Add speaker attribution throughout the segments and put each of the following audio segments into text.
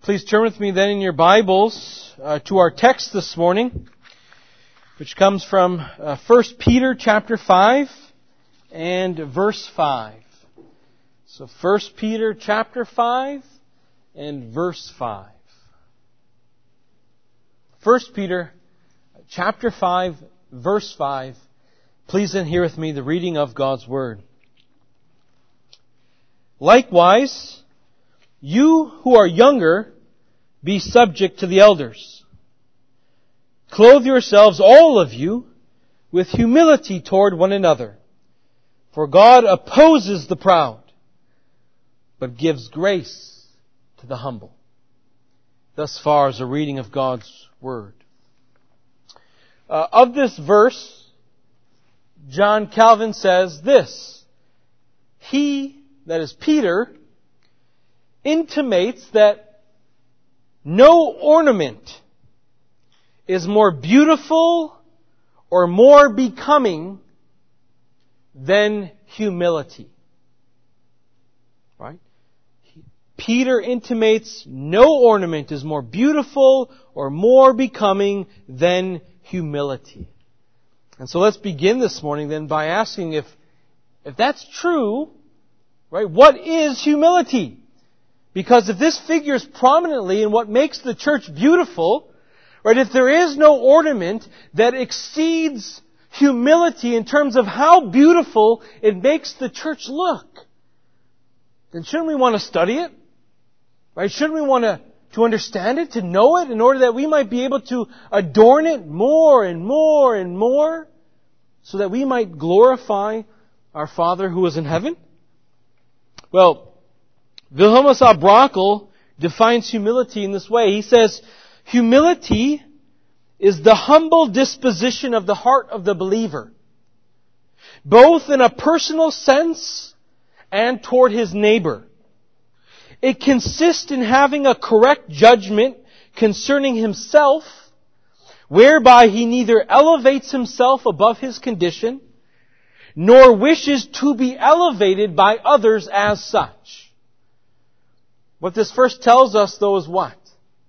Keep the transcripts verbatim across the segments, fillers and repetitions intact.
Speaker 1: Please turn with me then in your Bibles uh, to our text this morning, which comes from uh, First Peter chapter five and verse five. So First Peter chapter five and verse five. First Peter chapter five, verse five. Please then hear with me the reading of God's Word. Likewise, you who are younger, be subject to the elders. Clothe yourselves, all of you, with humility toward one another. For God opposes the proud, but gives grace to the humble. Thus far is a reading of God's Word. Uh, of this verse, John Calvin says this: He, that is Peter, intimates that no ornament is more beautiful or more becoming than humility. Right? Peter intimates no ornament is more beautiful or more becoming than humility. And so let's begin this morning then by asking if, if that's true, right, what is humility? Because if this figures prominently in what makes the church beautiful, right, if there is no ornament that exceeds humility in terms of how beautiful it makes the church look, then shouldn't we want to study it? Right? Shouldn't we want to, to understand it, to know it, in order that we might be able to adorn it more and more and more, so that we might glorify our Father who is in heaven? Well, Wilhelmus à Brakel defines humility in this way. He says, humility is the humble disposition of the heart of the believer, both in a personal sense and toward his neighbor. It consists in having a correct judgment concerning himself, whereby he neither elevates himself above his condition, nor wishes to be elevated by others as such. What this verse tells us, though, is what?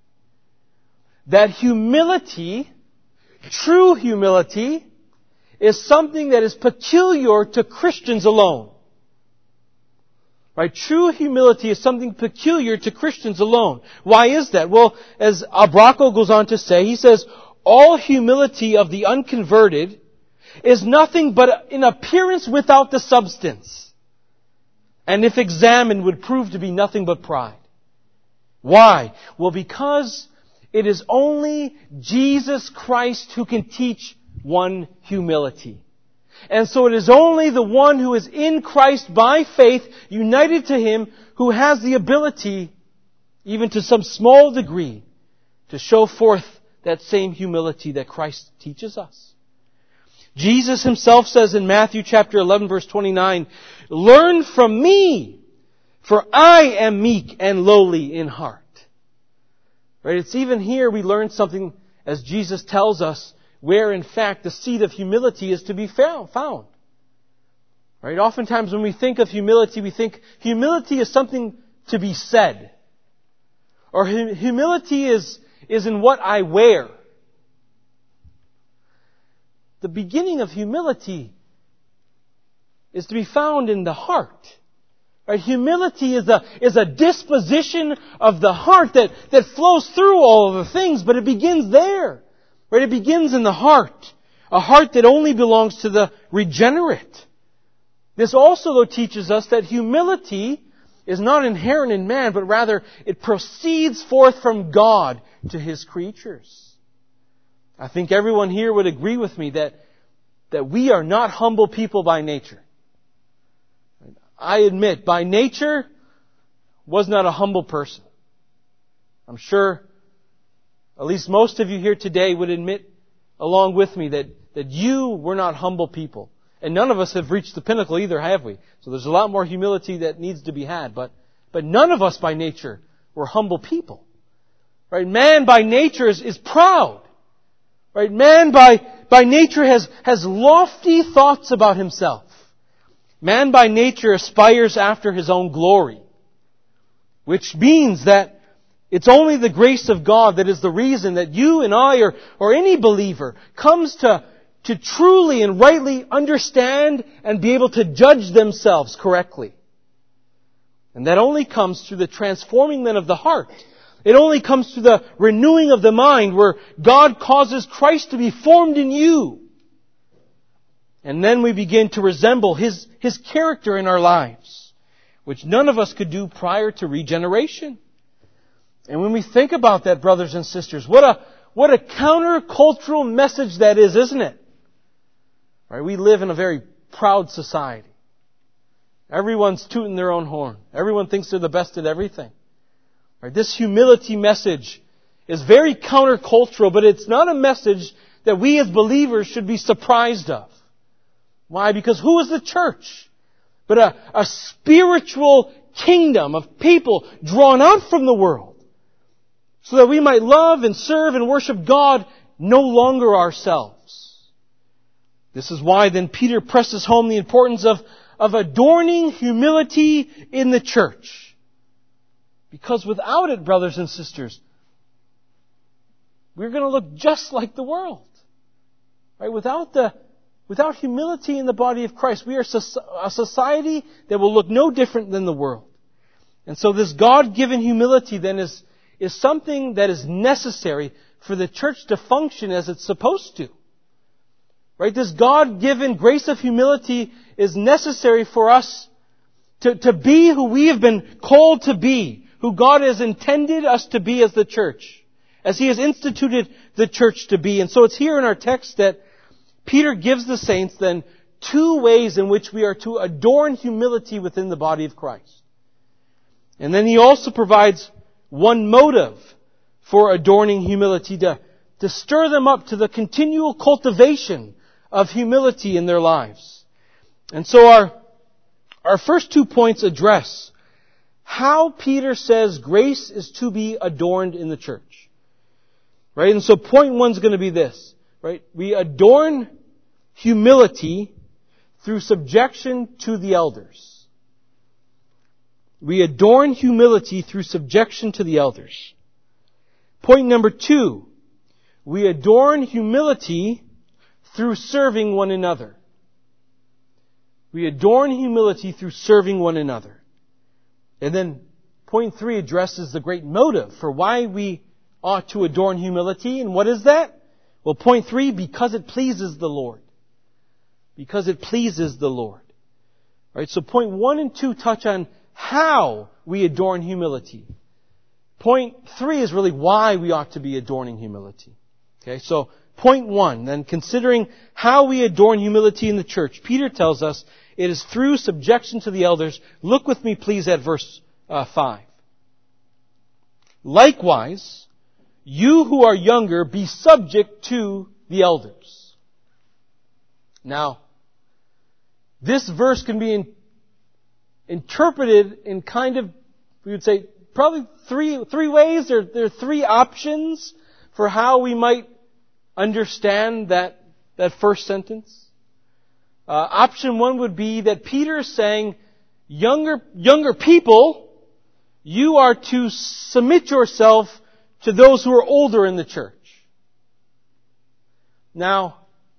Speaker 1: That humility, true humility, is something that is peculiar to Christians alone. Right? True humility is something peculiar to Christians alone. Why is that? Well, as à Brakel goes on to say, he says, all humility of the unconverted is nothing but an appearance without the substance, and if examined would prove to be nothing but pride. Why? Well, because it is only Jesus Christ who can teach one humility. And so it is only the one who is in Christ by faith, united to Him, who has the ability, even to some small degree, to show forth that same humility that Christ teaches us. Jesus Himself says in Matthew chapter eleven verse twenty-nine, "Learn from me, for I am meek and lowly in heart." Right? It's even here we learn something, as Jesus tells us, where in fact the seed of humility is to be found. Right? Oftentimes when we think of humility, we think humility is something to be said. Or humility is, is in what I wear. The beginning of humility is to be found in the heart. Right? Humility is a, is a disposition of the heart that, that flows through all of the things, but it begins there. Right? It begins in the heart. A heart that only belongs to the regenerate. This also, though, teaches us that humility is not inherent in man, but rather it proceeds forth from God to His creatures. I think everyone here would agree with me that, that we are not humble people by nature. I admit, by nature, was not a humble person. I'm sure at least most of you here today would admit along with me that, that you were not humble people. And none of us have reached the pinnacle either, have we? So there's a lot more humility that needs to be had. But, but none of us by nature were humble people. Right? Man by nature is, is proud. Right? Man by, by nature has, has lofty thoughts about himself. Man by nature aspires after his own glory, which means that It's only the grace of God that is the reason that you and I or, or any believer comes to, to truly and rightly understand and be able to judge themselves correctly. And that only comes through the transforming then of the heart. It only comes through the renewing of the mind where God causes Christ to be formed in you. And then we begin to resemble His, His character in our lives, which none of us could do prior to regeneration. And when we think about that, brothers and sisters, what a, what a countercultural message that is, isn't it? Right? We live in a very proud society. Everyone's tooting their own horn. Everyone thinks they're the best at everything. Right? This humility message is very countercultural, but it's not a message that we as believers should be surprised of. Why? Because who is the church? But a, a spiritual kingdom of people drawn out from the world, so that we might love and serve and worship God no longer ourselves. This is why then Peter presses home the importance of, of adorning humility in the church. Because without it, brothers and sisters, we're going to look just like the world. Right? Without the, without humility in the body of Christ, we are a society that will look no different than the world. And so this God-given humility then is, is something that is necessary for the church to function as it's supposed to. Right? This God-given grace of humility is necessary for us to, to be who we have been called to be, who God has intended us to be as the church, as He has instituted the church to be. And so it's here in our text that Peter gives the saints then two ways in which we are to adorn humility within the body of Christ. And then he also provides one motive for adorning humility, to, to stir them up to the continual cultivation of humility in their lives. And so our, our first two points address how Peter says grace is to be adorned in the church. Right? And so point one is going to be this. Right? We adorn humility through subjection to the elders. We adorn humility through subjection to the elders. Point number two, we adorn humility through serving one another. We adorn humility through serving one another. And then point three addresses the great motive for why we ought to adorn humility. And what is that? Well, point three, because it pleases the Lord. Because it pleases the Lord. All right, so point one and two touch on how we adorn humility. Point three is really why we ought to be adorning humility. Okay, so point one, then considering how we adorn humility in the church, Peter tells us it is through subjection to the elders. Look with me please at verse uh, five. Likewise, you who are younger, be subject to the elders. Now, this verse can be in, interpreted in kind of, we would say, probably three three ways. There, there are three options for how we might understand that, that first sentence. Uh, option one would be that Peter is saying, younger, younger people, you are to submit yourself to those who are older in the church. Now,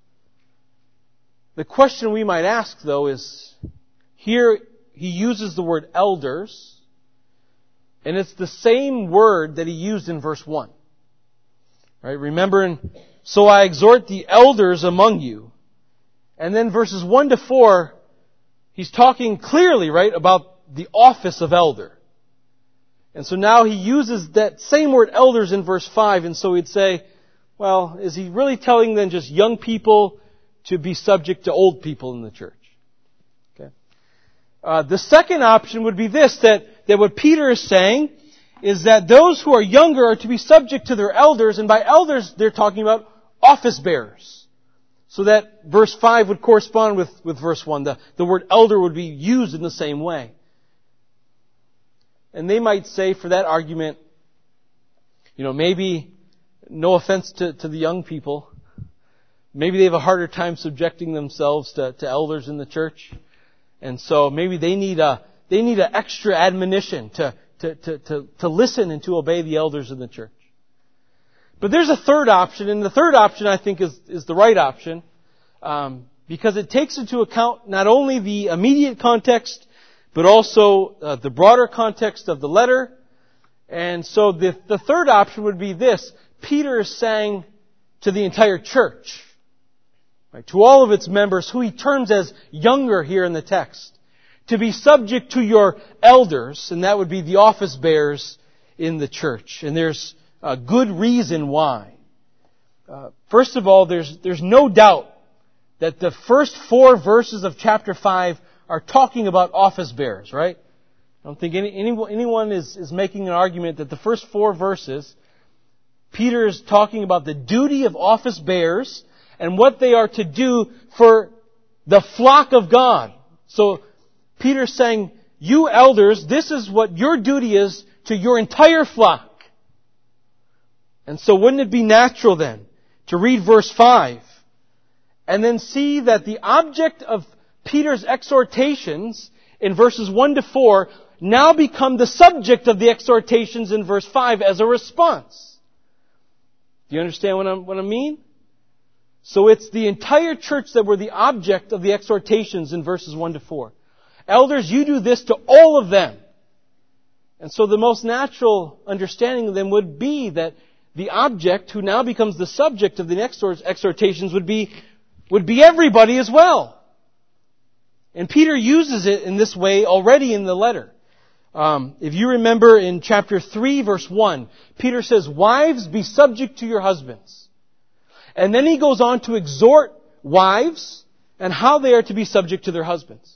Speaker 1: the question we might ask, though, is, here he uses the word elders, and it's the same word that he used in verse one. Right? Remember, in, so I exhort the elders among you. And then verses one to four, he's talking clearly, right, about the office of elder. And so now he uses that same word elders in verse five, and so he'd say, well, is he really telling then just young people to be subject to old people in the church? Okay. Uh, the second option would be this, that, that what Peter is saying is that those who are younger are to be subject to their elders, and by elders they're talking about office bearers. So that verse five would correspond with, with verse one. The, the word elder would be used in the same way. And they might say for that argument, you know, maybe, no offense to, to the young people, maybe they have a harder time subjecting themselves to, to elders in the church. And so maybe they need a, they need an extra admonition to, to, to, to, to listen and to obey the elders in the church. But there's a third option, and the third option I think is, is the right option, um, because it takes into account not only the immediate context, but also uh, the broader context of the letter. And so the, the third option would be this. Peter is saying to the entire church, right, to all of its members, who he terms as younger here in the text, to be subject to your elders, and that would be the office bearers in the church. And there's a good reason why. Uh, first of all, there's there's no doubt that the first four verses of chapter five are talking about office bearers, right? I don't think any, anyone, anyone is, is making an argument that the first four verses, Peter is talking about the duty of office bearers and what they are to do for the flock of God. So Peter's saying, you elders, this is what your duty is to your entire flock. And so wouldn't it be natural then to read verse five and then see that the object of Peter's exhortations in verses one to four now become the subject of the exhortations in verse five as a response. Do you understand what, I'm, what I mean? So it's the entire church that were the object of the exhortations in verses one to four. Elders, you do this to all of them. And so the most natural understanding of them would be that the object, who now becomes the subject of the next exhortations, would be, would be everybody as well. And Peter uses it in this way already in the letter. Um, if you remember in chapter three, verse one, Peter says, wives, be subject to your husbands. And then he goes on to exhort wives and how they are to be subject to their husbands.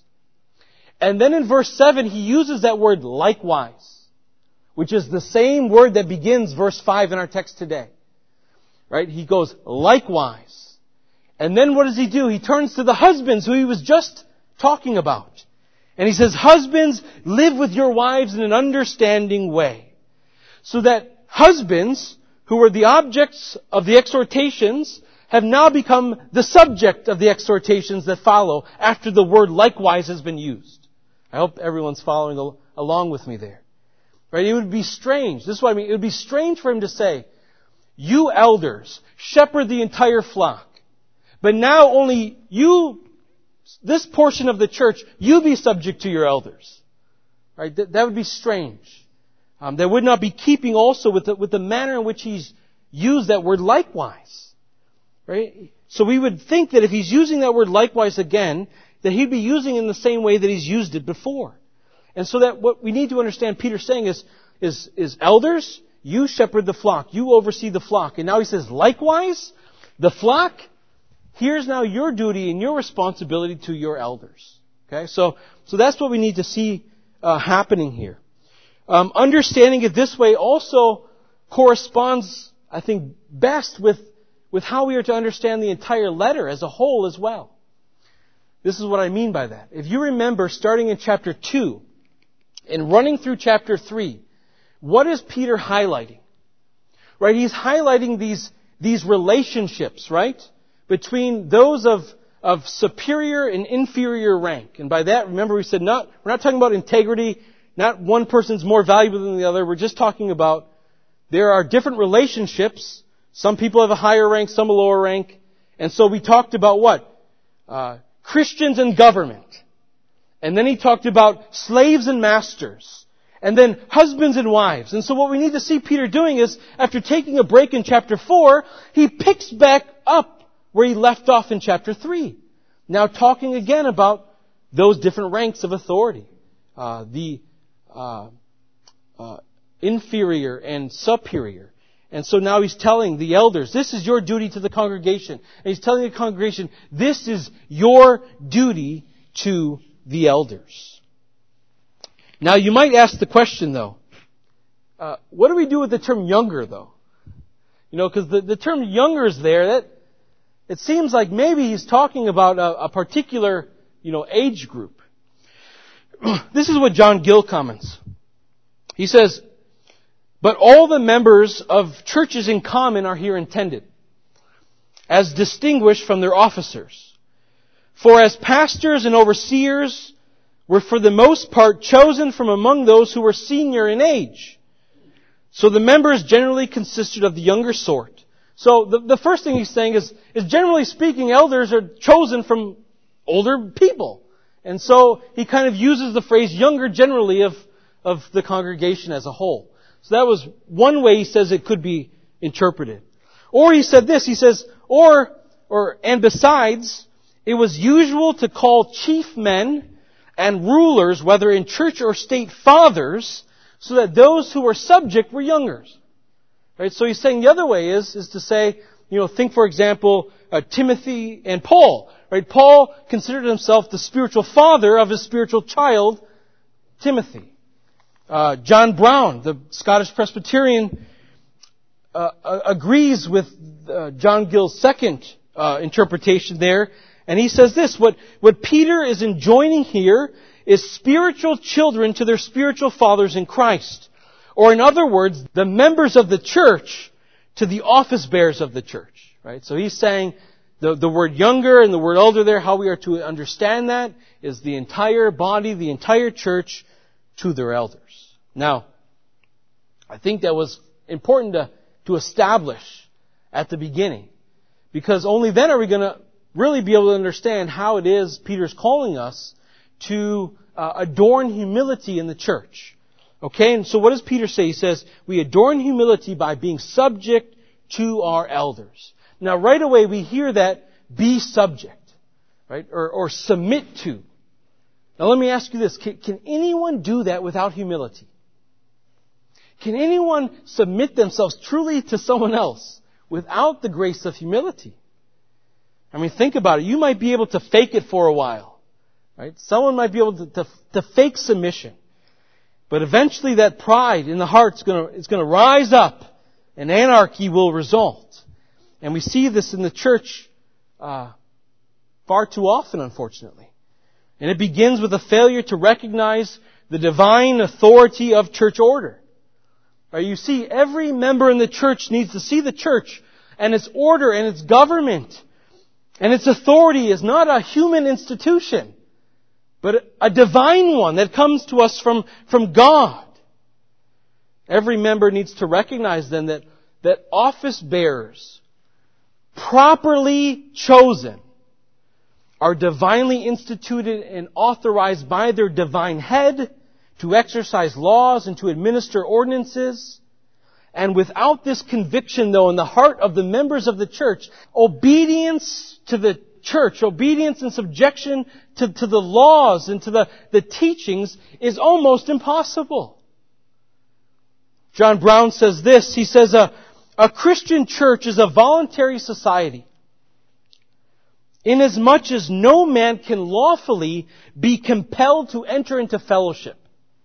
Speaker 1: And then in verse seven, he uses that word likewise, which is the same word that begins verse five in our text today. Right? He goes, likewise. And then what does he do? He turns to the husbands who he was just talking about. And he says, husbands, live with your wives in an understanding way. So that husbands, who were the objects of the exhortations, have now become the subject of the exhortations that follow after the word likewise has been used. I hope everyone's following al- along with me there. Right? It would be strange. This is what I mean. It would be strange for him to say, you elders, shepherd the entire flock. But now only you, this portion of the church, you be subject to your elders. Right? That, that would be strange. Um, that would not be keeping also with the, with the manner in which he's used that word likewise. Right? So we would think that if he's using that word likewise again, that he'd be using it in the same way that he's used it before. And so that what we need to understand Peter's saying is, is, is elders, you shepherd the flock, you oversee the flock. And now he says, likewise, the flock, here's now your duty and your responsibility to your elders. Okay, so, so that's what we need to see uh, happening here. Um, understanding it this way also corresponds, I think, best with, with how we are to understand the entire letter as a whole as well. This is what I mean by that. If you remember, starting in chapter two and running through chapter three, what is Peter highlighting? Right? He's highlighting these, these relationships, right? Between those of, of superior and inferior rank. And by that, remember we said not, we're not talking about integrity, not one person's more valuable than the other. We're just talking about there are different relationships. Some people have a higher rank, some a lower rank. And so we talked about what? Uh, Christians and government. And then he talked about slaves and masters. And then husbands and wives. And so what we need to see Peter doing is, after taking a break in chapter four, he picks back up where he left off in chapter three. Now talking again about those different ranks of authority. Uh, the uh, uh, inferior and superior. And so now he's telling the elders, this is your duty to the congregation. And he's telling the congregation, this is your duty to the elders. Now you might ask the question though, uh, what do we do with the term younger though? You know, because the, the term younger is there, that it seems like maybe he's talking about a, a particular, you know, age group. This is what John Gill comments. He says, but all the members of churches in common are here intended, as distinguished from their officers. For as pastors and overseers, were for the most part chosen from among those who were senior in age. So the members generally consisted of the younger sort. So the, the first thing he's saying is, is generally speaking, elders are chosen from older people. And so he kind of uses the phrase younger generally of, of the congregation as a whole. So that was one way he says it could be interpreted. Or he said this, he says, or, or, and besides, it was usual to call chief men and rulers, whether in church or state, fathers, so that those who were subject were younger. Right? So he's saying the other way is, is to say, you know, think for example, uh, Timothy and Paul. Right? Paul considered himself the spiritual father of his spiritual child, Timothy. Uh, John Brown, the Scottish Presbyterian, uh, uh, agrees with uh, John Gill's second uh, interpretation there. And he says this, what, what Peter is enjoining here is spiritual children to their spiritual fathers in Christ. Or in other words, the members of the church to the office bearers of the church. Right? So he's saying the, the word younger and the word older there, how we are to understand that is the entire body, the entire church to their elders. Now, I think that was important to, to establish at the beginning. Because only then are we going to really be able to understand how it is Peter's calling us to uh, adorn humility in the church. Okay, and so what does Peter say? He says, we adorn humility by being subject to our elders. Now right away we hear that, be subject, right? Or, or submit to. Now let me ask you this, can, can anyone do that without humility? Can anyone submit themselves truly to someone else without the grace of humility? I mean, think about it. You might be able to fake it for a while, right? Someone might be able to, to, to fake submission. But eventually that pride in the heart is going to, is going to rise up and anarchy will result. And we see this in the church uh, far too often, unfortunately. And it begins with a failure to recognize the divine authority of church order. Right? You see, every member in the church needs to see the church and its order and its government and its authority is not a human institution, but a divine one that comes to us from, from God. Every member needs to recognize then that, that office bearers, properly chosen, are divinely instituted and authorized by their divine head to exercise laws and to administer ordinances. And without this conviction, though, in the heart of the members of the church, obedience to the church, obedience and subjection to, to the laws and to the, the teachings is almost impossible. John Brown says this, he says, a, a Christian church is a voluntary society, inasmuch as no man can lawfully be compelled to enter into fellowship.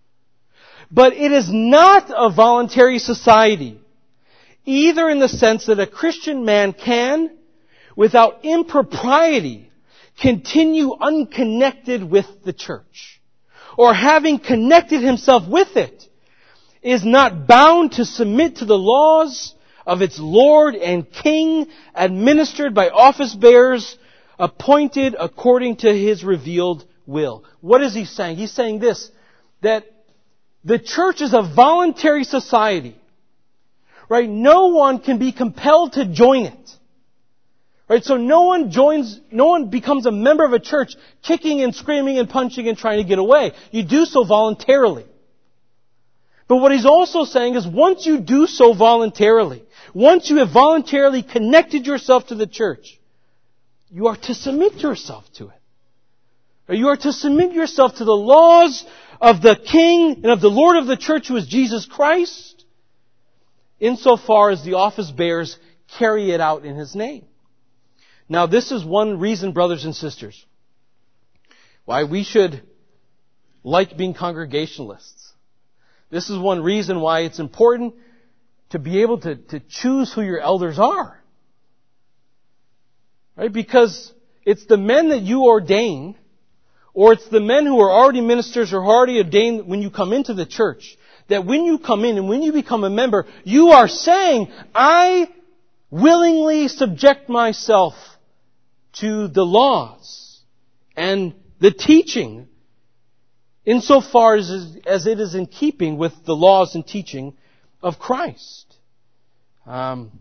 Speaker 1: But it is not a voluntary society, either in the sense that a Christian man can, without impropriety, continue unconnected with the church, or having connected himself with it, is not bound to submit to the laws of its Lord and King, administered by office bearers, appointed according to His revealed will. What is he saying? He's saying this, that the church is a voluntary society. Right? No one can be compelled to join it. Right? So no one joins, no one becomes a member of a church kicking and screaming and punching and trying to get away. You do so voluntarily. But what he's also saying is once you do so voluntarily, once you have voluntarily connected yourself to the church, you are to submit yourself to it. Or you are to submit yourself to the laws of the King and of the Lord of the church, who is Jesus Christ, insofar as the office bearers carry it out in His name. Now this is one reason, brothers and sisters, why we should like being Congregationalists. This is one reason why it's important to be able to, to choose who your elders are. Right? Because it's the men that you ordain, or it's the men who are already ministers or already ordained when you come into the church, that when you come in and when you become a member, you are saying, I willingly subject myself to the laws and the teaching insofar as, as it is in keeping with the laws and teaching of Christ. Um,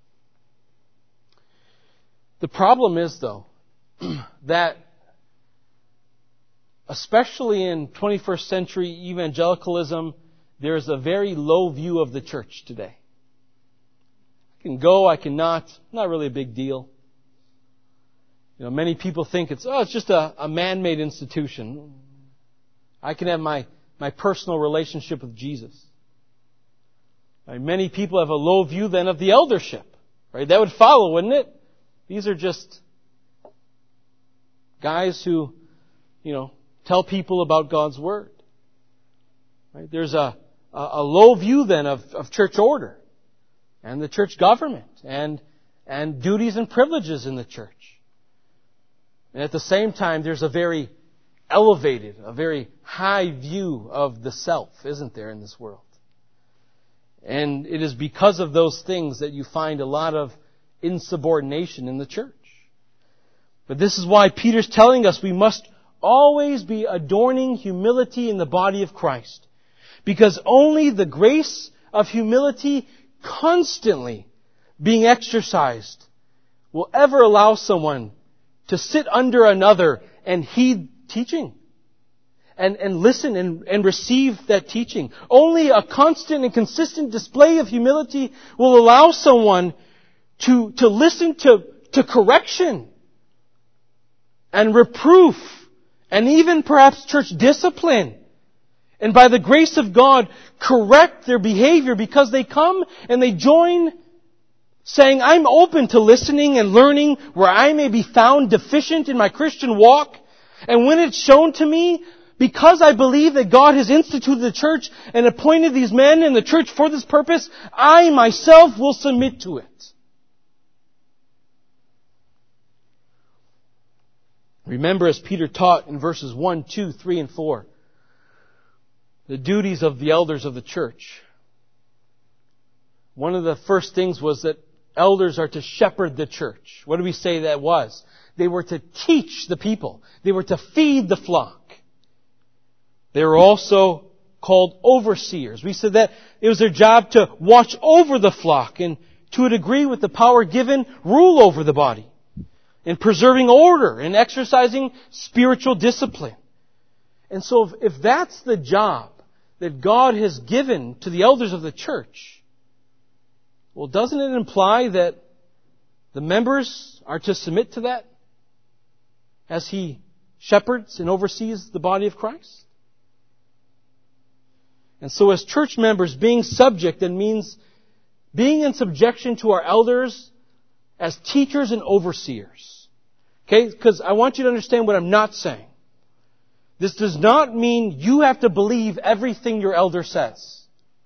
Speaker 1: the problem is, though, that especially in twenty-first century evangelicalism, there is a very low view of the church today. I can go, I cannot, not really a big deal. You know, many people think it's, oh, it's just a, a man-made institution. I can have my, my personal relationship with Jesus. Right? Many people have a low view then of the eldership. Right? That would follow, wouldn't it? These are just guys who, you know, tell people about God's Word. Right? There's a, a, a low view then of, of church order and the church government and, and duties and privileges in the church. And at the same time, there's a very elevated, a very high view of the self, isn't there, in this world? And it is because of those things that you find a lot of insubordination in the church. But this is why Peter's telling us we must always be adorning humility in the body of Christ. Because only the grace of humility constantly being exercised will ever allow someone to sit under another and heed teaching. And, and listen and, and receive that teaching. Only a constant and consistent display of humility will allow someone to, to listen to, to correction and reproof and even perhaps church discipline. And by the grace of God, correct their behavior because they come and they join saying, I'm open to listening and learning where I may be found deficient in my Christian walk. And when it's shown to me, because I believe that God has instituted the church and appointed these men in the church for this purpose, I myself will submit to it. Remember, as Peter taught in verses one, two, three, and four, the duties of the elders of the church. One of the first things was that elders are to shepherd the church. What do we say that was? They were to teach the people. They were to feed the flock. They were also called overseers. We said that it was their job to watch over the flock and, to a degree with the power given, rule over the body. In preserving order and exercising spiritual discipline. And so if, if that's the job that God has given to the elders of the church, well, doesn't it imply that the members are to submit to that as He shepherds and oversees the body of Christ? And so as church members, being subject, that means being in subjection to our elders as teachers and overseers. Okay? Because I want you to understand what I'm not saying. This does not mean you have to believe everything your elder says.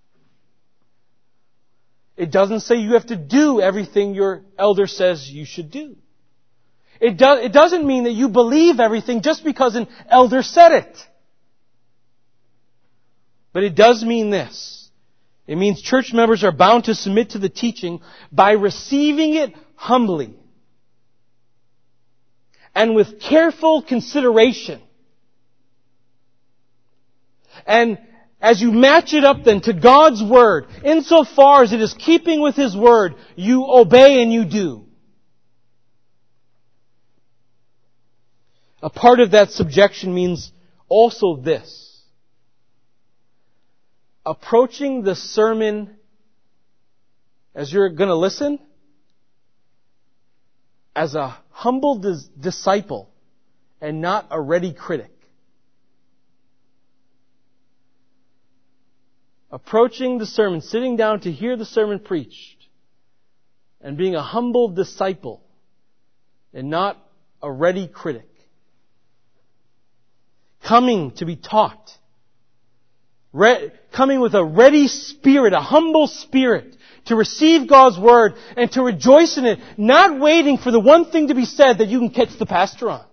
Speaker 1: It doesn't say you have to do everything your elder says you should do. It, do, it doesn't mean that you believe everything just because an elder said it. But it does mean this. It means church members are bound to submit to the teaching by receiving it humbly and with careful consideration. And as you match it up then to God's Word, insofar as it is keeping with His Word, you obey and you do. A part of that subjection means also this. Approaching the sermon as you're going to listen as a humble dis- disciple and not a ready critic. Approaching the sermon, sitting down to hear the sermon preached and being a humble disciple and not a ready critic. Coming to be taught. Re- coming with a ready spirit, a humble spirit to receive God's Word and to rejoice in it, not waiting for the one thing to be said that you can catch the pastor on.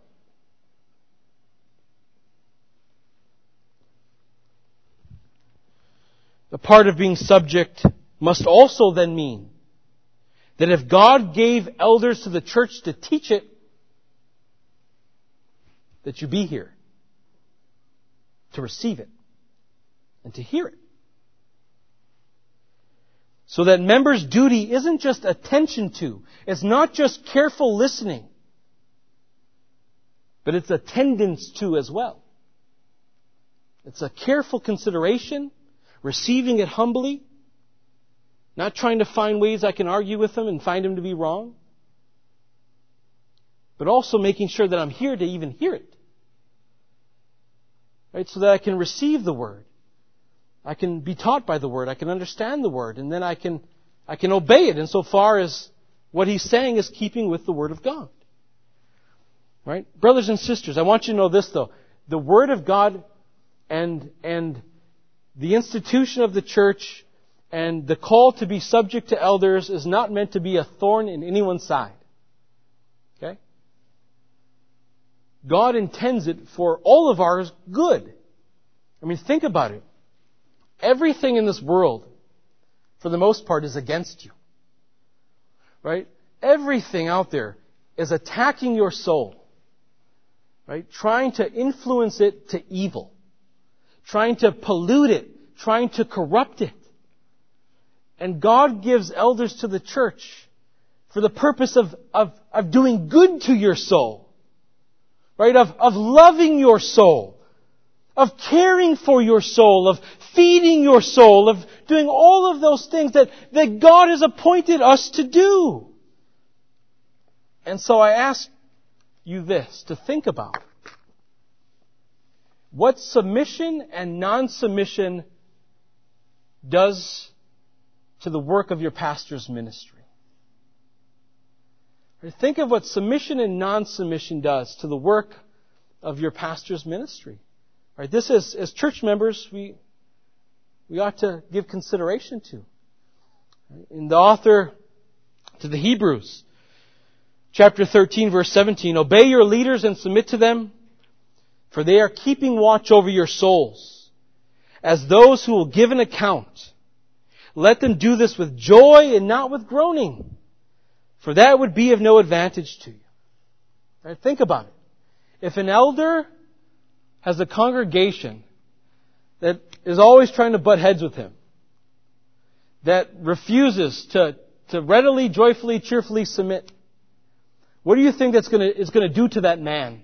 Speaker 1: The part of being subject must also then mean that if God gave elders to the church to teach it, that you be here. to receive it and to hear it. So that members' duty isn't just attention to, it's not just careful listening, but it's attendance to as well. It's a careful consideration, receiving it humbly, not trying to find ways I can argue with them and find them to be wrong, but also making sure that I'm here to even hear it. Right? So that I can receive the Word. I can be taught by the Word. I can understand the Word. And then I can, I can obey it insofar as what He's saying is keeping with the Word of God. Right? Brothers and sisters, I want you to know this though. The Word of God and, and the institution of the church and the call to be subject to elders is not meant to be a thorn in anyone's side. Okay? God intends it for all of our good. I mean, think about it. Everything in this world, for the most part, is against you. Right? Everything out there is attacking your soul. Right? Trying to influence it to evil. Trying to pollute it. Trying to corrupt it. And God gives elders to the church for the purpose of, of, of doing good to your soul. Right? Of, of loving your soul. Of caring for your soul, of feeding your soul, of doing all of those things that, that God has appointed us to do. And so I ask you this, to think about. What submission and non-submission does to the work of your pastor's ministry. Think of what submission and non-submission does to the work of your pastor's ministry. Right, this is, as church members, we we ought to give consideration to. In the author to the Hebrews, chapter thirteen, verse seventeen, obey your leaders and submit to them, for they are keeping watch over your souls, as those who will give an account. Let them do this with joy and not with groaning, for that would be of no advantage to you. Right, think about it. If an elder has a congregation that is always trying to butt heads with him, that refuses to, to readily, joyfully, cheerfully submit, what do you think that's going to, is going to do to that man?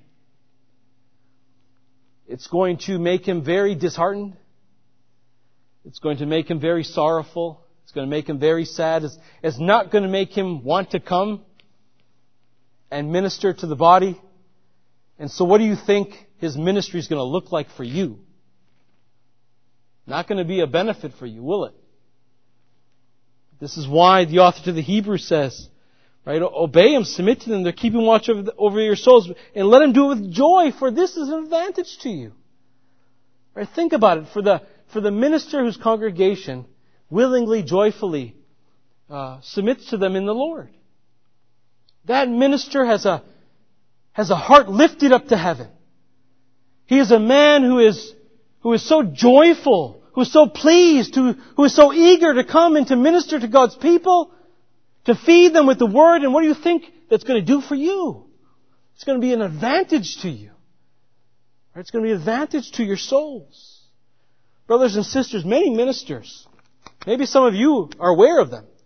Speaker 1: It's going to make him very disheartened. It's going to make him very sorrowful. It's going to make him very sad. It's, it's not going to make him want to come and minister to the body. And so what do you think his ministry is going to look like for you? Not going to be a benefit for you, will it? This is why the author to the Hebrews says, right, obey them, submit to them, they're keeping watch over, the, over your souls, and let them do it with joy, for this is an advantage to you. Right, think about it. For the, for the minister whose congregation willingly, joyfully uh, submits to them in the Lord. That minister has a has a heart lifted up to heaven. He is a man who is who is so joyful, who is so pleased, who, who is so eager to come and to minister to God's people, to feed them with the Word. And what do you think that's going to do for you? It's going to be an advantage to you. It's going to be an advantage to your souls. Brothers and sisters, many ministers, maybe some of you are aware of them,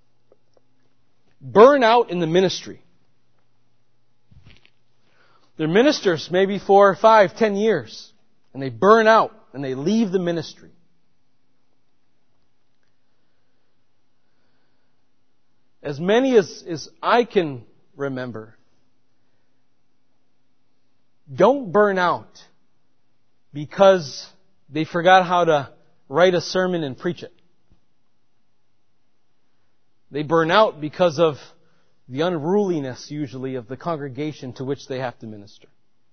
Speaker 1: burn out in the ministry. They're ministers maybe for five, ten years, and they burn out and they leave the ministry. As many as, as I can remember, don't burn out because they forgot how to write a sermon and preach it. They burn out because of the unruliness, usually, of the congregation to which they have to minister.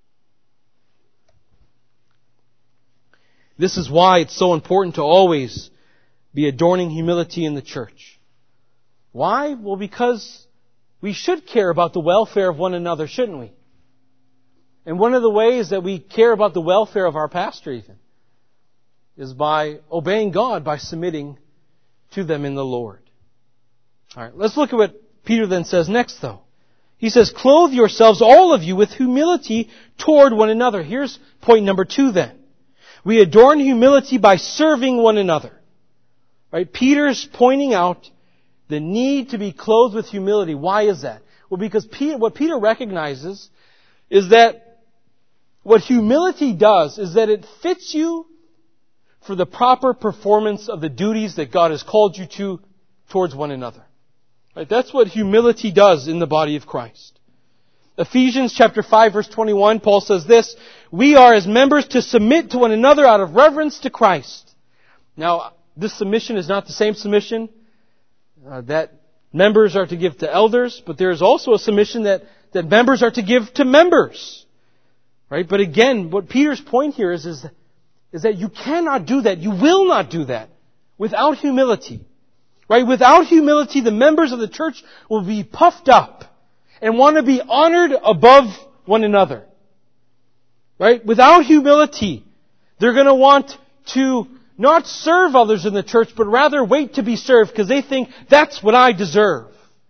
Speaker 1: This is why it's so important to always be adorning humility in the church. Why? Well, because we should care about the welfare of one another, shouldn't we? And one of the ways that we care about the welfare of our pastor even is by obeying God, by submitting to them in the Lord. All right, let's look at what Peter then says next, though. He says, clothe yourselves, all of you, with humility toward one another. Here's point number two then. We adorn humility by serving one another. Right? Peter's pointing out the need to be clothed with humility. Why is that? Well, because Peter, what Peter recognizes is that what humility does is that it fits you for the proper performance of the duties that God has called you to towards one another. Right? That's what humility does in the body of Christ. Ephesians chapter five verse twenty-one, Paul says this, "We are as members to submit to one another out of reverence to Christ." Now, this submission is not the same submission uh, that members are to give to elders, but there is also a submission that, that members are to give to members. Right? But again, what Peter's point here is, is, is that you cannot do that, you will not do that without humility. Right? Without humility, the members of the church will be puffed up and want to be honored above one another. Right? Without humility, they're going to want to not serve others in the church, but rather wait to be served because they think that's what I deserve.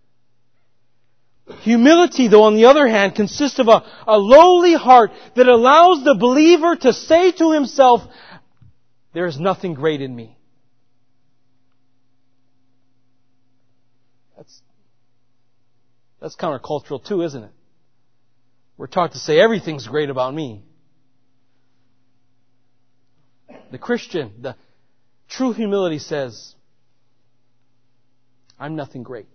Speaker 1: Humility, though, on the other hand, consists of a, a lowly heart that allows the believer to say to himself, there is nothing great in me. That's, that's countercultural too, isn't it? We're taught to say everything's great about me. The Christian, the true humility says, I'm nothing great.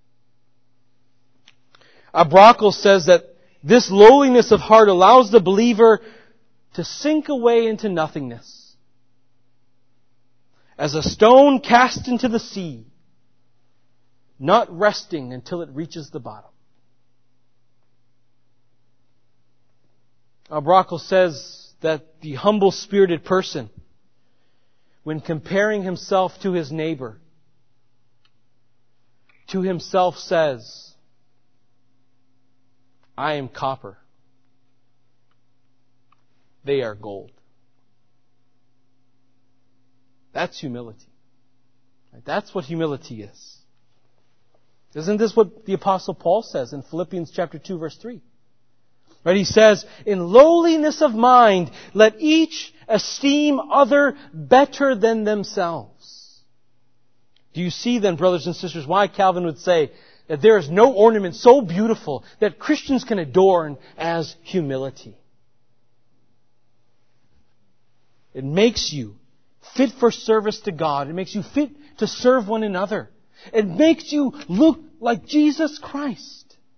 Speaker 1: Abrakel says that this lowliness of heart allows the believer to sink away into nothingness. As a stone cast into the sea, not resting until it reaches the bottom. Abrakel says that the humble-spirited person, when comparing himself to his neighbor, to himself says, I am copper. They are gold. That's humility. That's what humility is. Isn't this what the Apostle Paul says in Philippians chapter two verse three? Right? He says, in lowliness of mind, let each esteem other better than themselves. Do you see then, brothers and sisters, why Calvin would say that there is no ornament so beautiful that Christians can adorn as humility? It makes you fit for service to God. It makes you fit to serve one another. It makes you look like Jesus Christ,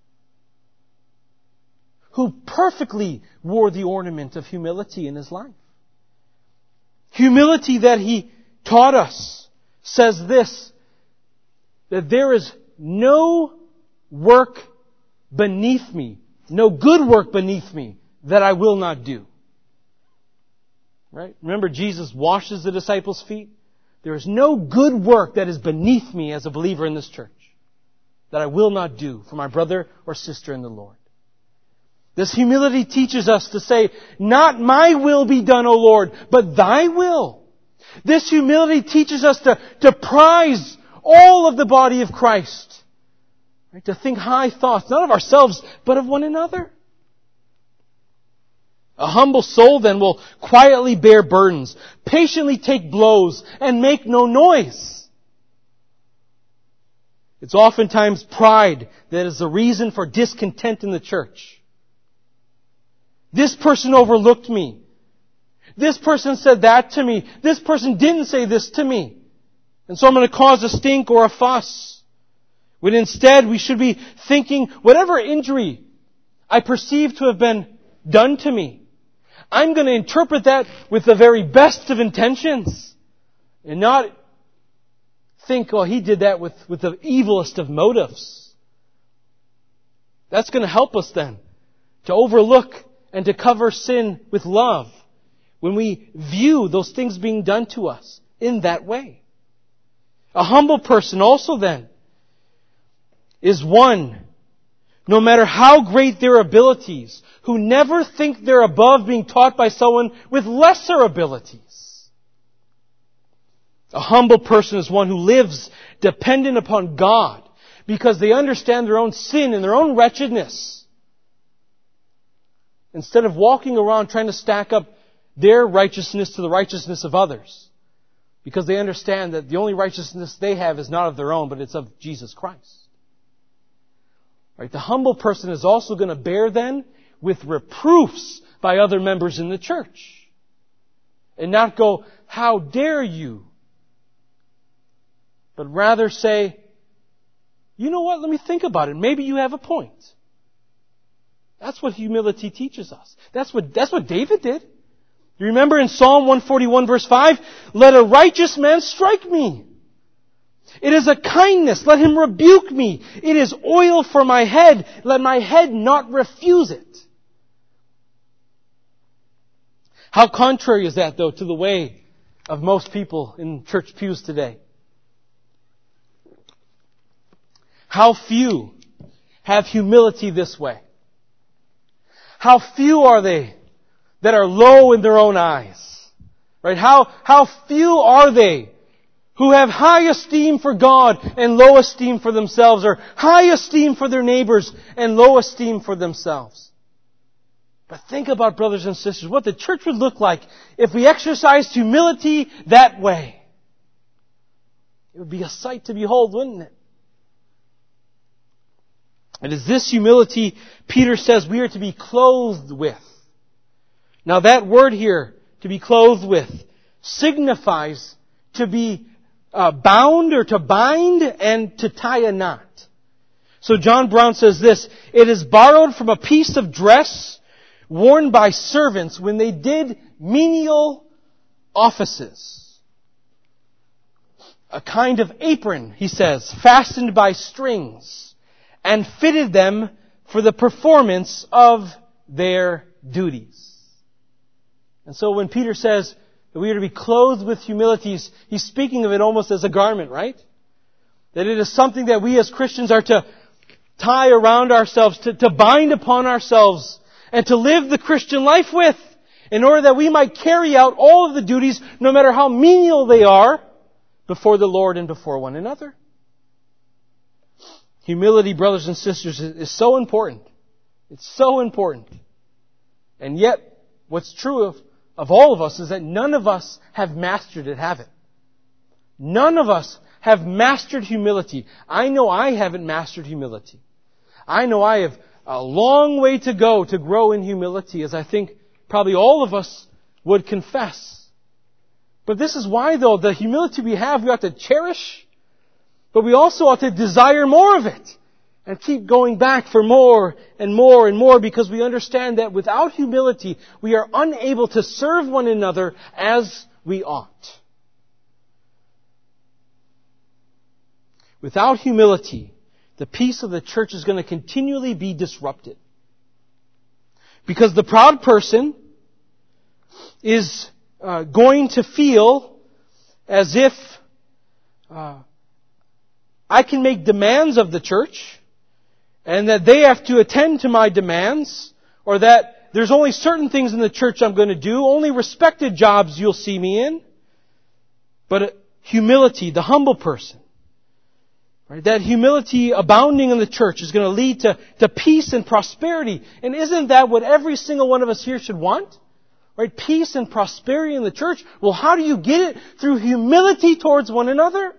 Speaker 1: who perfectly wore the ornament of humility in His life. Humility that He taught us says this, that there is no work beneath me, no good work beneath me that I will not do. Right? Remember, Jesus washes the disciples' feet? There is no good work that is beneath me as a believer in this church that I will not do for my brother or sister in the Lord. This humility teaches us to say, not my will be done, O Lord, but Thy will. This humility teaches us to, to prize all of the body of Christ. Right? To think high thoughts, not of ourselves, but of one another. A humble soul then will quietly bear burdens, patiently take blows, and make no noise. It's oftentimes pride that is the reason for discontent in the church. This person overlooked me. This person said that to me. This person didn't say this to me. And so I'm going to cause a stink or a fuss. When instead we should be thinking, whatever injury I perceive to have been done to me, I'm going to interpret that with the very best of intentions. And not think, oh, he did that with, with the evilest of motives. That's going to help us then to overlook and to cover sin with love when we view those things being done to us in that way. A humble person also then is one, no matter how great their abilities, who never think they're above being taught by someone with lesser abilities. A humble person is one who lives dependent upon God because they understand their own sin and their own wretchedness. Instead of walking around trying to stack up their righteousness to the righteousness of others. Because they understand that the only righteousness they have is not of their own, but it's of Jesus Christ. Right? The humble person is also going to bear then with reproofs by other members in the church. And not go, how dare you? But rather say, you know what, let me think about it. Maybe you have a point. That's what humility teaches us. That's what, that's what David did. You remember in Psalm one forty-one verse five, let a righteous man strike me. It is a kindness, let him rebuke me. It is oil for my head, let my head not refuse it. How contrary is that, though, to the way of most people in church pews today? How few have humility this way? How few are they that are low in their own eyes? Right? How, how few are they who have high esteem for God and low esteem for themselves, or high esteem for their neighbors and low esteem for themselves? But think about, brothers and sisters, what the church would look like if we exercised humility that way. It would be a sight to behold, wouldn't it? It is this humility Peter says we are to be clothed with. Now that word here, to be clothed with, signifies to be uh, bound or to bind and to tie a knot. So John Brown says this, it is borrowed from a piece of dress worn by servants when they did menial offices. A kind of apron, he says, fastened by strings and fitted them for the performance of their duties. And so when Peter says that we are to be clothed with humility, he's speaking of it almost as a garment, right? That it is something that we as Christians are to tie around ourselves, to, to bind upon ourselves, and to live the Christian life with, in order that we might carry out all of the duties, no matter how menial they are, before the Lord and before one another. Humility, brothers and sisters, is so important. It's so important. And yet, what's true of, of all of us is that none of us have mastered it, have it? None of us have mastered humility. I know I haven't mastered humility. I know I have a long way to go to grow in humility, as I think probably all of us would confess. But this is why, though, the humility we have, we ought to cherish, but we also ought to desire more of it and keep going back for more and more and more, because we understand that without humility, we are unable to serve one another as we ought. Without humility, the peace of the church is going to continually be disrupted. Because the proud person is uh, going to feel as if uh, I can make demands of the church, and that they have to attend to my demands, or that there's only certain things in the church I'm going to do, only respected jobs you'll see me in. But humility, the humble person, right, that humility abounding in the church is going to lead to, to peace and prosperity. And isn't that what every single one of us here should want? Right? Peace and prosperity in the church. Well, how do you get it? Through humility towards one another.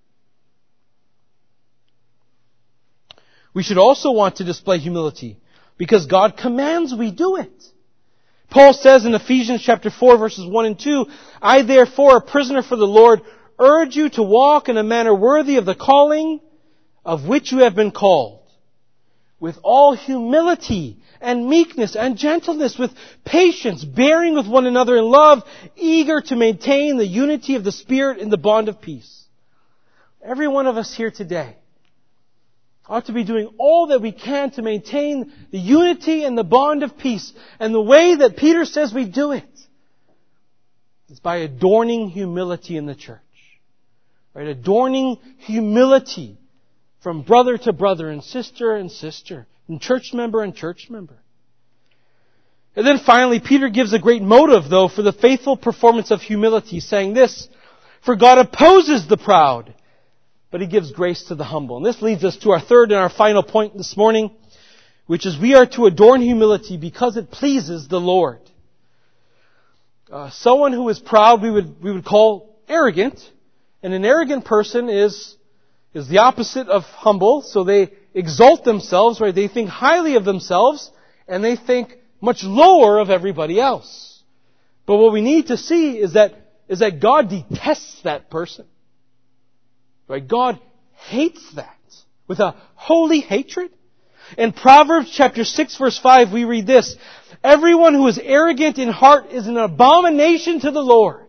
Speaker 1: We should also want to display humility because God commands we do it. Paul says in Ephesians chapter four verses one and two, I therefore, a prisoner for the Lord, urge you to walk in a manner worthy of the calling of which you have been called, with all humility and meekness and gentleness, with patience, bearing with one another in love, eager to maintain the unity of the Spirit in the bond of peace. Every one of us here today ought to be doing all that we can to maintain the unity and the bond of peace. And the way that Peter says we do it is by adorning humility in the church. Right? Adorning humility from brother to brother and sister and sister, and church member and church member. And then finally, Peter gives a great motive, though, for the faithful performance of humility, saying this, for God opposes the proud, but He gives grace to the humble. And this leads us to our third and our final point this morning, which is we are to adorn humility because it pleases the Lord. uh, someone who is proud we would we would call arrogant, and an arrogant person is is the opposite of humble. So they exalt themselves, right? They think highly of themselves, and they think much lower of everybody else. But what we need to see is that is that God detests that person. Right? God hates that with a holy hatred. In Proverbs chapter six verse five we read this: everyone who is arrogant in heart is an abomination to the Lord.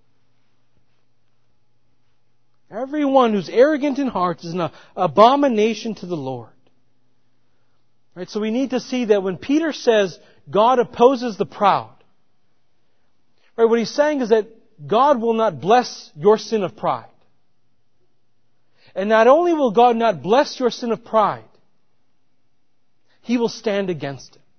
Speaker 1: Everyone who's arrogant in heart is an abomination to the Lord. Right? So we need to see that when Peter says God opposes the proud, right, what he's saying is that God will not bless your sin of pride. And not only will God not bless your sin of pride, He will stand against it.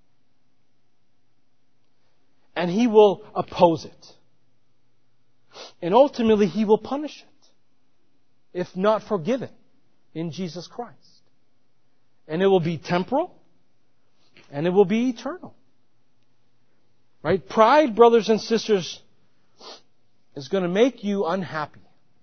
Speaker 1: And He will oppose it. And ultimately He will punish it, if not forgive it, in Jesus Christ. And it will be temporal, and it will be eternal. Right? Pride, brothers and sisters, is going to make you unhappy.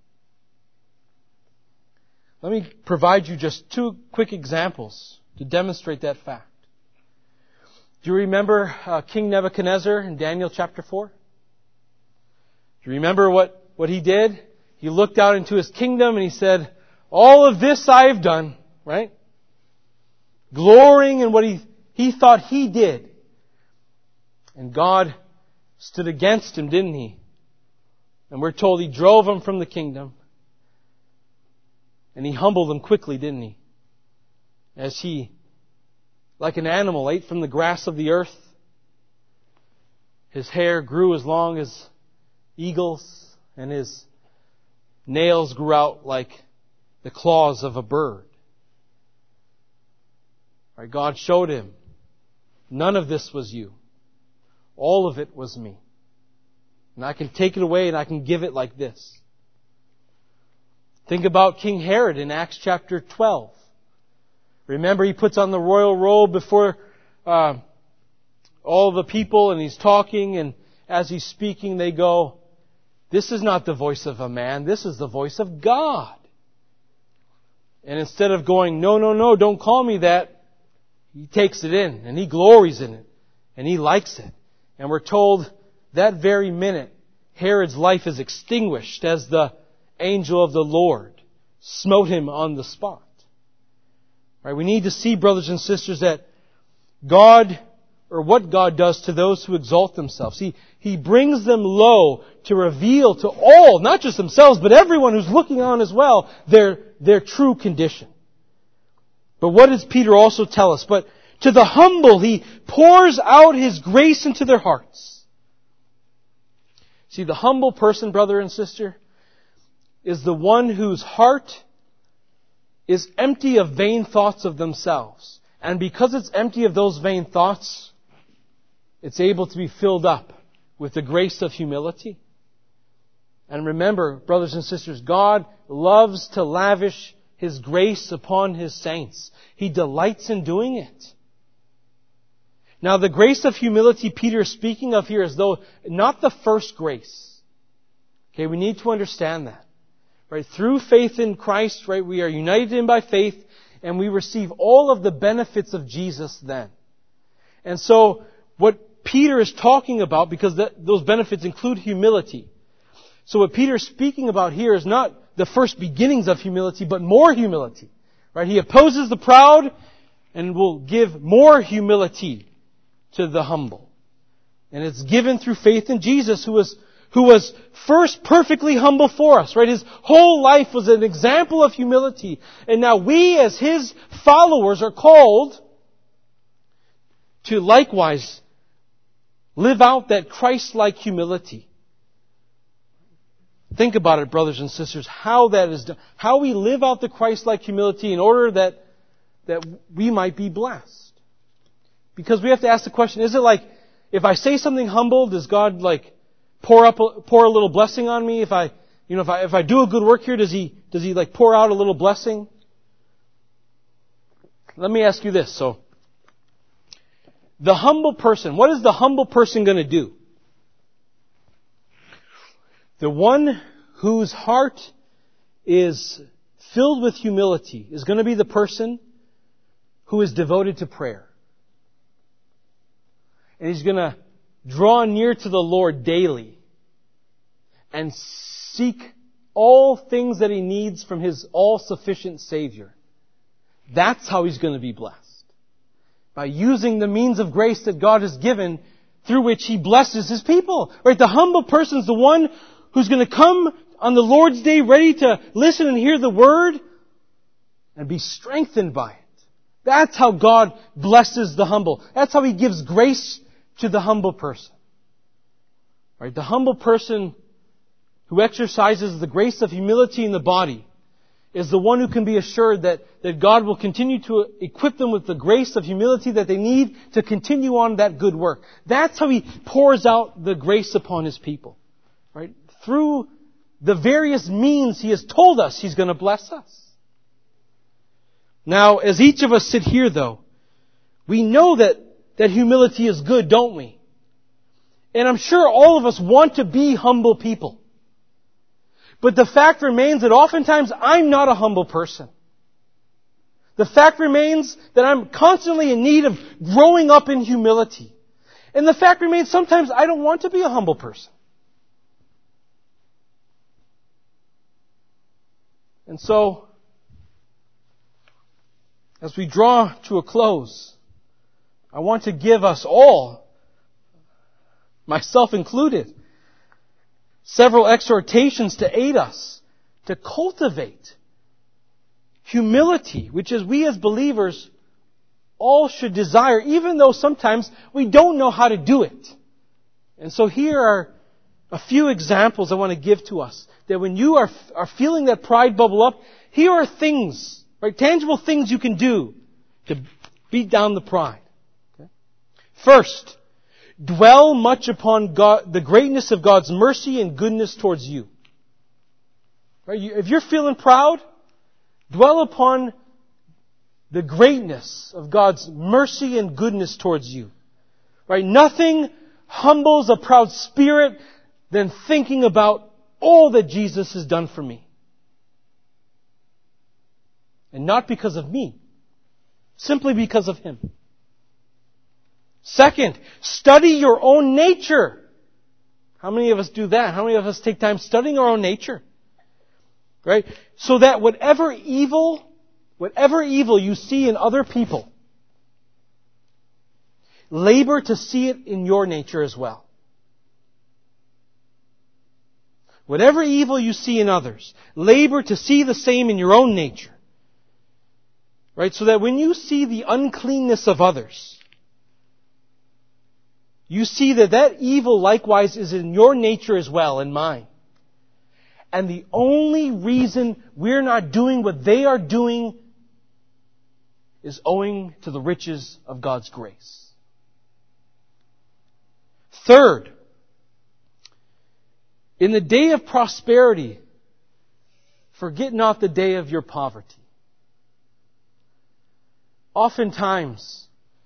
Speaker 1: Let me provide you just two quick examples to demonstrate that fact. Do you remember uh, King Nebuchadnezzar in Daniel chapter four? Do you remember what, what he did? He looked out into his kingdom and he said, all of this I have done, right? Glorying in what he, he thought he did. And God stood against him, didn't He? And we're told He drove him from the kingdom. And He humbled him quickly, didn't He? As he, like an animal, ate from the grass of the earth. His hair grew as long as eagles, and his nails grew out like the claws of a bird. Right? God showed him, none of this was you. All of it was me. And I can take it away and I can give it like this. Think about King Herod in Acts chapter twelve. Remember, he puts on the royal robe before uh, all the people, and he's talking, and as he's speaking they go, this is not the voice of a man, this is the voice of God. And instead of going, no, no, no, don't call me that, he takes it in, and he glories in it, and he likes it. And we're told that very minute, Herod's life is extinguished as the angel of the Lord smote him on the spot. Right? We need to see, brothers and sisters, that God, or what God does to those who exalt themselves. He, He brings them low to reveal to all, not just themselves, but everyone who's looking on as well, their, their true condition. But what does Peter also tell us? But to the humble, He pours out His grace into their hearts. See, the humble person, brother and sister, is the one whose heart is empty of vain thoughts of themselves. And because it's empty of those vain thoughts, it's able to be filled up with the grace of humility. And remember, brothers and sisters, God loves to lavish His grace upon His saints. He delights in doing it. Now, the grace of humility Peter is speaking of here is though not the first grace. Okay, we need to understand that. Right? Through faith in Christ, right, we are united in by faith, and we receive all of the benefits of Jesus then. And so, what Peter is talking about, because that, those benefits include humility. So what Peter is speaking about here is not the first beginnings of humility, but more humility. Right? He opposes the proud and will give more humility to the humble. And it's given through faith in Jesus, who was who was first perfectly humble for us, right? His whole life was an example of humility. And now we as His followers are called to likewise live out that Christ-like humility. Think about it, brothers and sisters, how that is done. How we live out the Christ-like humility in order that, that we might be blessed. Because we have to ask the question, is it like, if I say something humble, does God like pour up, a, pour a little blessing on me? If I, you know, if I, if I do a good work here, does He, does He like pour out a little blessing? Let me ask you this. So, the humble person, what is the humble person going to do? The one whose heart is filled with humility is going to be the person who is devoted to prayer. And he's going to draw near to the Lord daily and seek all things that he needs from his all-sufficient Savior. That's how he's going to be blessed. By using the means of grace that God has given through which he blesses his people. Right? The humble person is the one who's going to come on the Lord's Day ready to listen and hear the Word and be strengthened by it. That's how God blesses the humble. That's how He gives grace to the humble person. Right? The humble person who exercises the grace of humility in the body is the one who can be assured that, that God will continue to equip them with the grace of humility that they need to continue on that good work. That's how He pours out the grace upon His people. Right? Through the various means He has told us He's going to bless us. Now, as each of us sit here, though, we know that, that humility is good, don't we? And I'm sure all of us want to be humble people. But the fact remains that oftentimes I'm not a humble person. The fact remains that I'm constantly in need of growing up in humility. And the fact remains sometimes I don't want to be a humble person. And so, as we draw to a close, I want to give us all, myself included, several exhortations to aid us to cultivate humility, which is we as believers all should desire, even though sometimes we don't know how to do it. And so here are a few examples I want to give to us, that when you are, are feeling that pride bubble up, here are things, right, tangible things you can do to beat down the pride. Okay? First, dwell much upon God, the greatness of God's mercy and goodness towards you. Right? You, if you're feeling proud, dwell upon the greatness of God's mercy and goodness towards you. Right? Nothing humbles a proud spirit than thinking about all that Jesus has done for me. And not because of me, simply because of Him. Second, study your own nature. How many of us do that? How many of us take time studying our own nature? Right? So that whatever evil, whatever evil you see in other people, labor to see it in your nature as well. Whatever evil you see in others, labor to see the same in your own nature. Right? So that when you see the uncleanness of others, you see that that evil likewise is in your nature as well, and mine. And the only reason we're not doing what they are doing is owing to the riches of God's grace. Third, in the day of prosperity, forget not the day of your poverty. Oftentimes,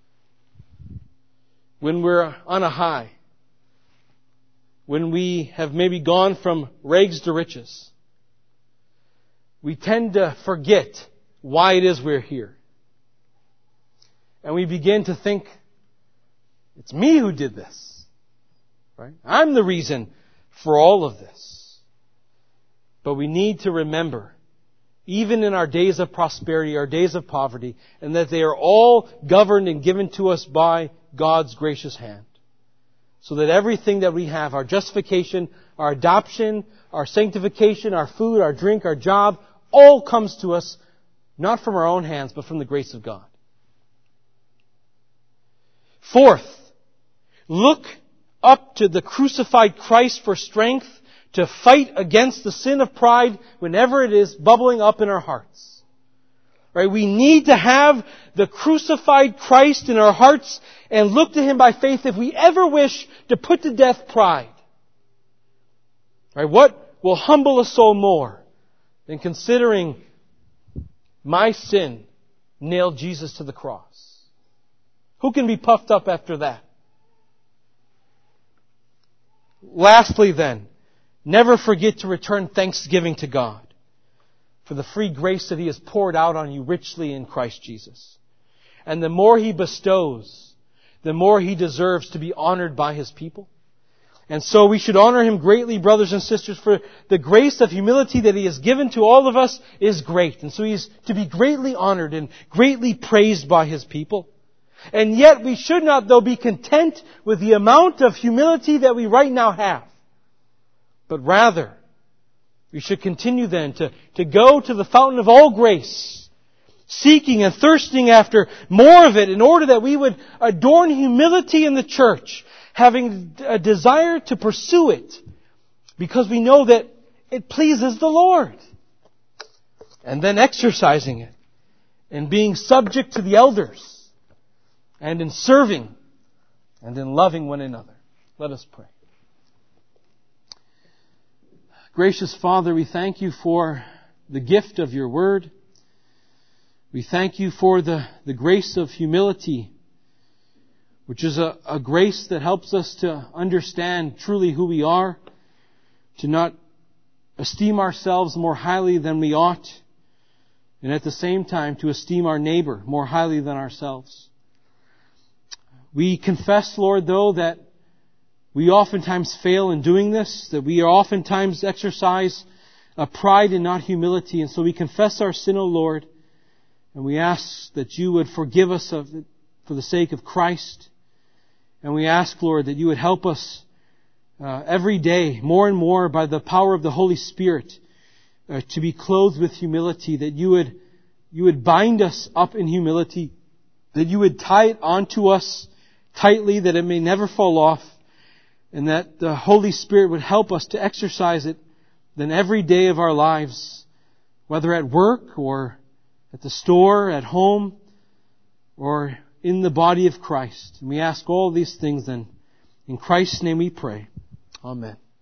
Speaker 1: when we're on a high, when we have maybe gone from rags to riches, we tend to forget why it is we're here. And we begin to think, it's me who did this. Right? I'm the reason for all of this. But we need to remember, even in our days of prosperity, our days of poverty, and that they are all governed and given to us by God's gracious hand. So that everything that we have, our justification, our adoption, our sanctification, our food, our drink, our job, all comes to us not from our own hands, but from the grace of God. Fourth, look up to the crucified Christ for strength to fight against the sin of pride whenever it is bubbling up in our hearts. Right? We need to have the crucified Christ in our hearts and look to Him by faith if we ever wish to put to death pride. Right? What will humble a soul more than considering my sin nailed Jesus to the cross? Who can be puffed up after that? Lastly then, never forget to return thanksgiving to God for the free grace that He has poured out on you richly in Christ Jesus. And the more He bestows, the more He deserves to be honored by His people. And so we should honor Him greatly, brothers and sisters, for the grace of humility that He has given to all of us is great. And so He is to be greatly honored and greatly praised by His people. And yet we should not, though, be content with the amount of humility that we right now have. But rather, we should continue then to, to go to the fountain of all grace, seeking and thirsting after more of it in order that we would adorn humility in the church, having a desire to pursue it because we know that it pleases the Lord. And then exercising it and being subject to the elders and in serving and in loving one another. Let us pray. Gracious Father, we thank You for the gift of Your Word. We thank You for the, the grace of humility, which is a, a grace that helps us to understand truly who we are, to not esteem ourselves more highly than we ought, and at the same time to esteem our neighbor more highly than ourselves. We confess, Lord, though, that we oftentimes fail in doing this, that we oftentimes exercise a pride and not humility, and so we confess our sin, O Lord, and we ask that You would forgive us of it for the sake of Christ. And we ask, Lord, that You would help us uh, every day, more and more, by the power of the Holy Spirit, uh, to be clothed with humility, that You would, You would bind us up in humility, that You would tie it onto us tightly, that it may never fall off, and that the Holy Spirit would help us to exercise it then every day of our lives, whether at work or at the store, at home, or in the body of Christ. And we ask all these things then. In Christ's name we pray. Amen.